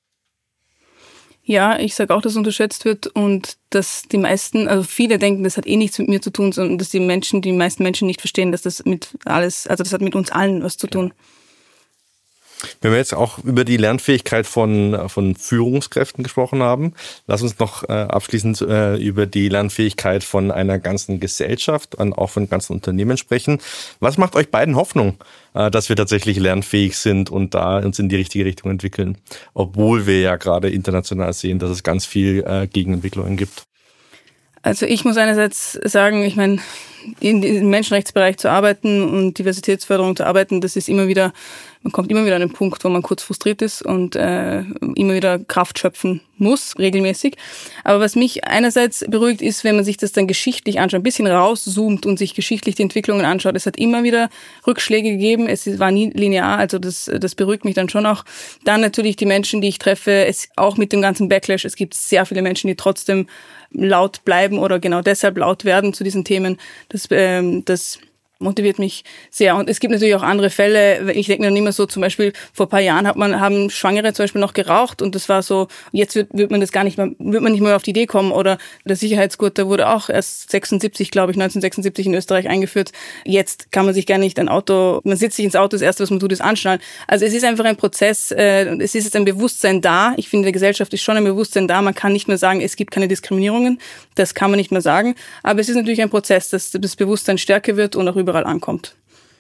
Ja, ich sage auch, dass unterschätzt wird und dass die meisten, also viele denken, das hat eh nichts mit mir zu tun, sondern dass die Menschen, die meisten Menschen nicht verstehen, dass das mit alles, also das hat mit uns allen was zu tun. Wenn wir jetzt auch über die Lernfähigkeit von, von Führungskräften gesprochen haben, lass uns noch äh, abschließend äh, über die Lernfähigkeit von einer ganzen Gesellschaft und auch von ganzen Unternehmen sprechen. Was macht euch beiden Hoffnung, äh, dass wir tatsächlich lernfähig sind und da uns in die richtige Richtung entwickeln? Obwohl wir ja gerade international sehen, dass es ganz viel äh, Gegenentwicklungen gibt. Also ich muss einerseits sagen, ich meine, in diesem Menschenrechtsbereich zu arbeiten und Diversitätsförderung zu arbeiten, das ist immer wieder, man kommt immer wieder an den Punkt, wo man kurz frustriert ist und äh, immer wieder Kraft schöpfen muss, regelmäßig. Aber was mich einerseits beruhigt, ist, wenn man sich das dann geschichtlich anschaut, ein bisschen rauszoomt und sich geschichtlich die Entwicklungen anschaut. Es hat immer wieder Rückschläge gegeben, es war nie linear, also das, das beruhigt mich dann schon auch. Dann natürlich die Menschen, die ich treffe, es, auch mit dem ganzen Backlash, es gibt sehr viele Menschen, die trotzdem laut bleiben oder genau deshalb laut werden zu diesen Themen. Das, ähm, das motiviert mich sehr. Und es gibt natürlich auch andere Fälle. Ich denke noch immer so, zum Beispiel vor ein paar Jahren hat man, haben Schwangere zum Beispiel noch geraucht und das war so, jetzt wird, wird man das gar nicht mehr, wird man nicht mehr auf die Idee kommen. Oder der Sicherheitsgurt, der wurde auch erst sechsundsiebzig, glaube ich, neunzehnhundertsechsundsiebzig in Österreich eingeführt. Jetzt kann man sich gar nicht ein Auto, man sitzt sich ins Auto, das Erste, was man tut, ist anschnallen. Also es ist einfach ein Prozess, äh, es ist jetzt ein Bewusstsein da. Ich finde, in der Gesellschaft ist schon ein Bewusstsein da. Man kann nicht mehr sagen, es gibt keine Diskriminierungen. Das kann man nicht mehr sagen. Aber es ist natürlich ein Prozess, dass das Bewusstsein stärker wird und auch überall ankommt.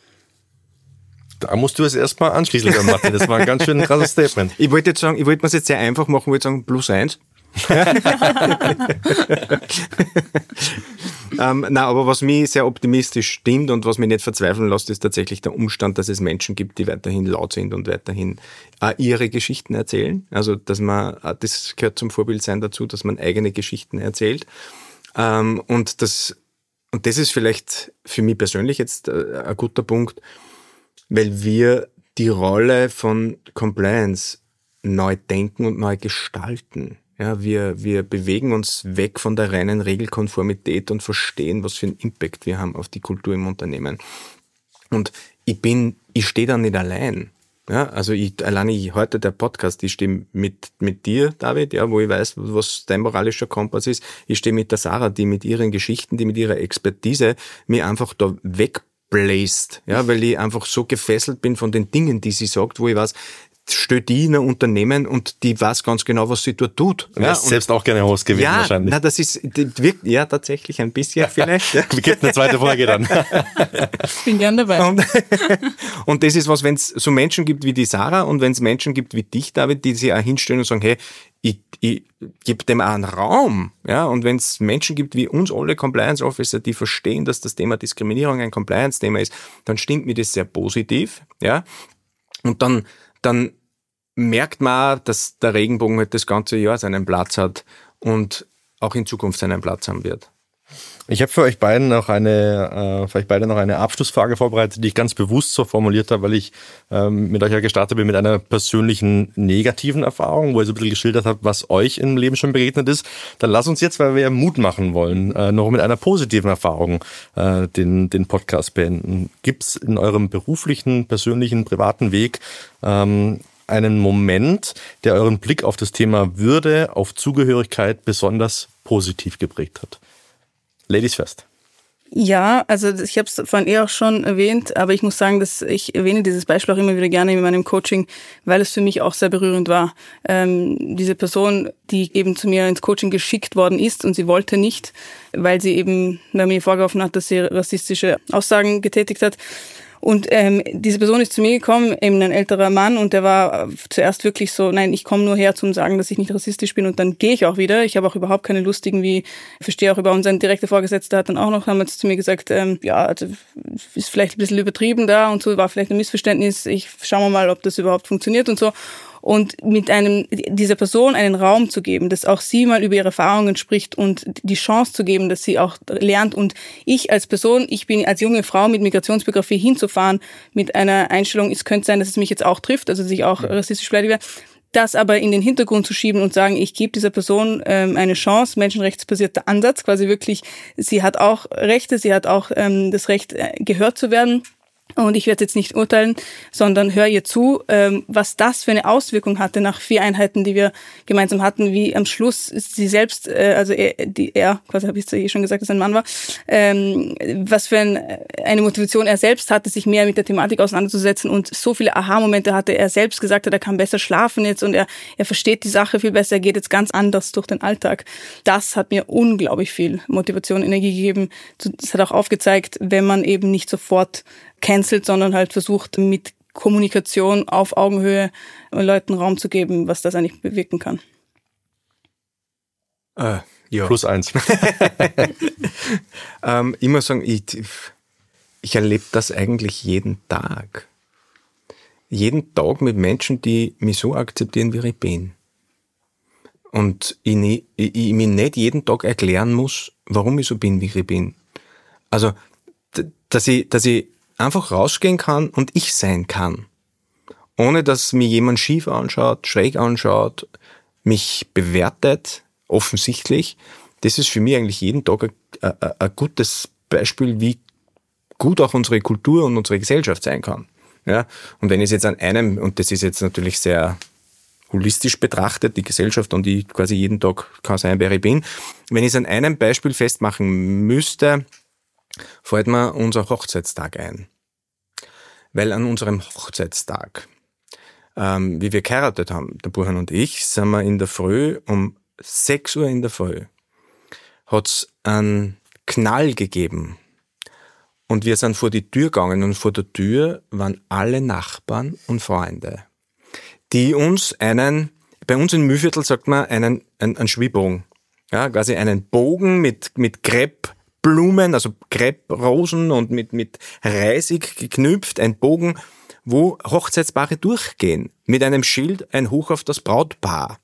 Da musst du es erstmal anschließen, Martin. Das war ein ganz schön krasses Statement. Ich wollte jetzt sagen, ich wollte mir es jetzt sehr einfach machen, wollte sagen plus eins. ähm, na, aber was mich sehr optimistisch stimmt und was mich nicht verzweifeln lässt, ist tatsächlich der Umstand, dass es Menschen gibt, die weiterhin laut sind und weiterhin äh, ihre Geschichten erzählen. Also, dass man, äh, das gehört zum Vorbildsein dazu, dass man eigene Geschichten erzählt. Ähm, und das Und das ist vielleicht für mich persönlich jetzt ein guter Punkt, weil wir die Rolle von Compliance neu denken und neu gestalten. Ja, wir, wir bewegen uns weg von der reinen Regelkonformität und verstehen, was für einen Impact wir haben auf die Kultur im Unternehmen. Und ich bin, ich stehe da nicht allein. Ja, also ich, alleine ich, heute der Podcast, ich stehe mit, mit dir, David, ja, wo ich weiß, was dein moralischer Kompass ist. Ich stehe mit der Sarah, die mit ihren Geschichten, die mit ihrer Expertise mir einfach da wegbläst, ja, weil ich einfach so gefesselt bin von den Dingen, die sie sagt, wo ich weiß, steht die in ein Unternehmen und die weiß ganz genau, was sie dort tut. Du wärst ja, selbst auch gerne Host gewesen ja, wahrscheinlich. Ja, das ist, das wirkt, ja, tatsächlich ein bisschen vielleicht. Ja. Wir gibt eine zweite Folge dann. Ich bin gern dabei. Und, und das ist was, wenn es so Menschen gibt wie die Sarah und wenn es Menschen gibt wie dich, David, die sich auch hinstellen und sagen, hey, ich, ich gebe dem auch einen Raum. Ja, und wenn es Menschen gibt wie uns alle Compliance Officer, die verstehen, dass das Thema Diskriminierung ein Compliance-Thema ist, dann stimmt mir das sehr positiv. Ja, und dann dann merkt man, dass der Regenbogen halt das ganze Jahr seinen Platz hat und auch in Zukunft seinen Platz haben wird. Ich habe für euch beiden noch eine, äh, für euch beide noch eine Abschlussfrage vorbereitet, die ich ganz bewusst so formuliert habe, weil ich ähm, mit euch ja gestartet bin mit einer persönlichen negativen Erfahrung, wo ihr so ein bisschen geschildert habt, was euch im Leben schon begegnet ist. Dann lasst uns jetzt, weil wir ja Mut machen wollen, äh, noch mit einer positiven Erfahrung äh, den, den Podcast beenden. Gibt's in eurem beruflichen, persönlichen, privaten Weg ähm, einen Moment, der euren Blick auf das Thema Würde, auf Zugehörigkeit besonders positiv geprägt hat? Ladies first. Ja, also ich habe es vorhin eh auch schon erwähnt, aber ich muss sagen, dass ich erwähne dieses Beispiel auch immer wieder gerne in meinem Coaching, weil es für mich auch sehr berührend war. Ähm, diese Person, die eben zu mir ins Coaching geschickt worden ist und sie wollte nicht, weil sie eben, weil mir vorgeworfen hat, dass sie rassistische Aussagen getätigt hat. Und ähm, diese Person ist zu mir gekommen, eben ein älterer Mann, und der war zuerst wirklich so, nein, ich komme nur her zum sagen, dass ich nicht rassistisch bin, und dann gehe ich auch wieder. Ich habe auch überhaupt keine Lust irgendwie, verstehe auch über unseren direkten Vorgesetzten, hat dann auch noch damals zu mir gesagt, ähm, ja, also, ist vielleicht ein bisschen übertrieben da und so, war vielleicht ein Missverständnis, ich schauen wir mal, ob das überhaupt funktioniert und so. Und mit einem, dieser Person einen Raum zu geben, dass auch sie mal über ihre Erfahrungen spricht und die Chance zu geben, dass sie auch lernt. Und ich als Person, ich bin als junge Frau mit Migrationsbiografie hinzufahren, mit einer Einstellung, es könnte sein, dass es mich jetzt auch trifft, also dass ich auch rassistisch beleidigt werde, das aber in den Hintergrund zu schieben und sagen, ich gebe dieser Person ähm, eine Chance, menschenrechtsbasierter Ansatz, quasi wirklich, sie hat auch Rechte, sie hat auch ähm, das Recht, äh, gehört zu werden. Und ich werde jetzt nicht urteilen, sondern höre ihr zu, ähm, was das für eine Auswirkung hatte nach vier Einheiten, die wir gemeinsam hatten, wie am Schluss ist sie selbst, äh, also er, die, er quasi habe ich ja eh schon gesagt, dass er ein Mann war, ähm, was für ein, eine Motivation er selbst hatte, sich mehr mit der Thematik auseinanderzusetzen und so viele Aha-Momente hatte. Er selbst gesagt hat, er kann besser schlafen jetzt und er, er versteht die Sache viel besser, er geht jetzt ganz anders durch den Alltag. Das hat mir unglaublich viel Motivation, Energie gegeben. Das hat auch aufgezeigt, wenn man eben nicht sofort cancelt, sondern halt versucht, mit Kommunikation auf Augenhöhe Leuten Raum zu geben, was das eigentlich bewirken kann. Äh, ja. Plus eins. ähm, ich muss sagen, ich, ich erlebe das eigentlich jeden Tag. Jeden Tag mit Menschen, die mich so akzeptieren, wie ich bin. Und ich, nie, ich, ich mir nicht jeden Tag erklären muss, warum ich so bin, wie ich bin. Also, dass ich, dass ich einfach rausgehen kann und ich sein kann. Ohne dass mir jemand schief anschaut, schräg anschaut, mich bewertet, offensichtlich. Das ist für mich eigentlich jeden Tag ein, ein, ein gutes Beispiel, wie gut auch unsere Kultur und unsere Gesellschaft sein kann. Ja? Und wenn ich es jetzt an einem, und das ist jetzt natürlich sehr holistisch betrachtet, die Gesellschaft und ich quasi jeden Tag kann sein, wer ich bin, wenn ich es an einem Beispiel festmachen müsste, fällt mir unser Hochzeitstag ein. Weil an unserem Hochzeitstag, ähm, wie wir geheiratet haben, der Burhan und ich, sind wir in der Früh, um sechs Uhr in der Früh, hat's einen Knall gegeben. Und wir sind vor die Tür gegangen und vor der Tür waren alle Nachbarn und Freunde, die uns einen, bei uns in Mühlviertel sagt man, einen, einen, einen Schwiebogen, ja, quasi einen Bogen mit, mit Crepe, Blumen, also Crepe-Rosen und mit, mit Reisig geknüpft, ein Bogen, wo Hochzeitspaare durchgehen. Mit einem Schild, ein Hoch auf das Brautpaar.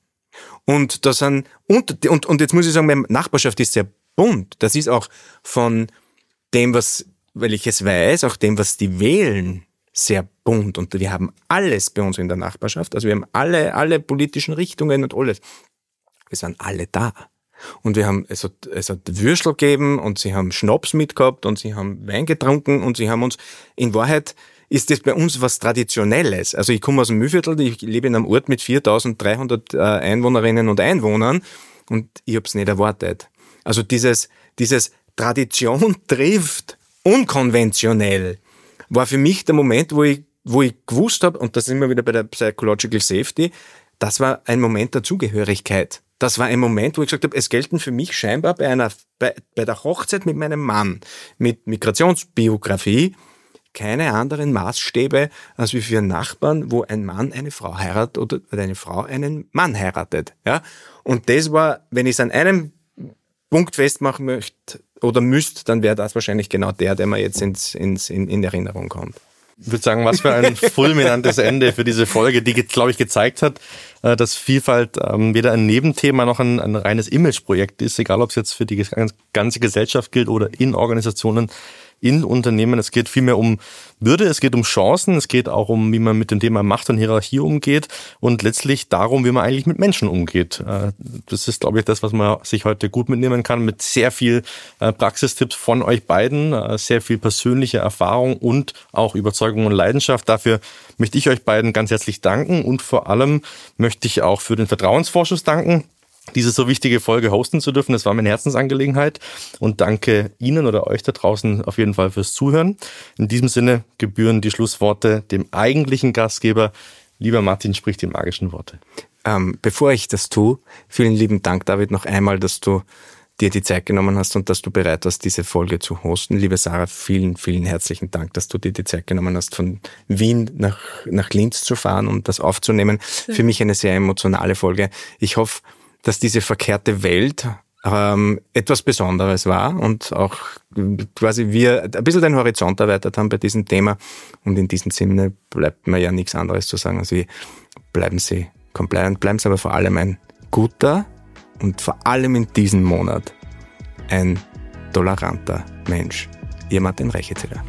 Und da sind, und, und, und jetzt muss ich sagen, meine Nachbarschaft ist sehr bunt. Das ist auch von dem, was, weil ich es weiß, auch dem, was die wählen, sehr bunt. Und wir haben alles bei uns in der Nachbarschaft. Also wir haben alle, alle politischen Richtungen und alles. Wir sind alle da. Und wir haben, es hat, es hat Würstel gegeben und sie haben Schnaps mitgehabt und sie haben Wein getrunken und sie haben uns, in Wahrheit ist das bei uns was Traditionelles. Also ich komme aus dem Mühlviertel, ich lebe in einem Ort mit viertausenddreihundert Einwohnerinnen und Einwohnern und ich habe es nicht erwartet. Also dieses, dieses Tradition trifft unkonventionell war für mich der Moment, wo ich, wo ich gewusst habe, und das sind wir wieder bei der Psychological Safety, das war ein Moment der Zugehörigkeit. Das war ein Moment, wo ich gesagt habe, es gelten für mich scheinbar bei einer, bei, bei der Hochzeit mit meinem Mann, mit Migrationsbiografie, keine anderen Maßstäbe als wie für einen Nachbarn, wo ein Mann eine Frau heiratet oder eine Frau einen Mann heiratet. Ja? Und das war, wenn ich es an einem Punkt festmachen möchte oder müsste, dann wäre das wahrscheinlich genau der, der mir jetzt ins, ins, in, in Erinnerung kommt. Ich würde sagen, was für ein fulminantes Ende für diese Folge, die, glaube ich, gezeigt hat, dass Vielfalt ähm, weder ein Nebenthema noch ein, ein reines Imageprojekt ist, egal ob es jetzt für die ganze Gesellschaft gilt oder in Organisationen, in Unternehmen. Es geht vielmehr um Würde, es geht um Chancen, es geht auch um, wie man mit dem Thema Macht und Hierarchie umgeht und letztlich darum, wie man eigentlich mit Menschen umgeht. Das ist, glaube ich, das, was man sich heute gut mitnehmen kann, mit sehr viel Praxistipps von euch beiden, sehr viel persönliche Erfahrung und auch Überzeugung und Leidenschaft. Dafür möchte ich euch beiden ganz herzlich danken und vor allem möchte ich auch für den Vertrauensvorschuss danken, diese so wichtige Folge hosten zu dürfen. Das war meine Herzensangelegenheit und danke Ihnen oder euch da draußen auf jeden Fall fürs Zuhören. In diesem Sinne gebühren die Schlussworte dem eigentlichen Gastgeber. Lieber Martin, sprich die magischen Worte. Ähm, bevor ich das tue, vielen lieben Dank, David, noch einmal, dass du dir die Zeit genommen hast und dass du bereit warst, diese Folge zu hosten. Liebe Sarah, vielen, vielen herzlichen Dank, dass du dir die Zeit genommen hast, von Wien nach, nach Linz zu fahren und das aufzunehmen. Ja. Für mich eine sehr emotionale Folge. Ich hoffe, dass diese verkehrte Welt ähm, etwas Besonderes war und auch quasi wir ein bisschen den Horizont erweitert haben bei diesem Thema. Und in diesem Sinne bleibt mir ja nichts anderes zu sagen, als wie bleiben Sie compliant, bleiben Sie aber vor allem ein guter und vor allem in diesem Monat ein toleranter Mensch. Ihr Martin Reichezeler.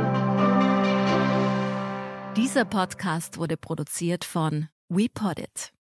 Dieser Podcast wurde produziert von WePoddit.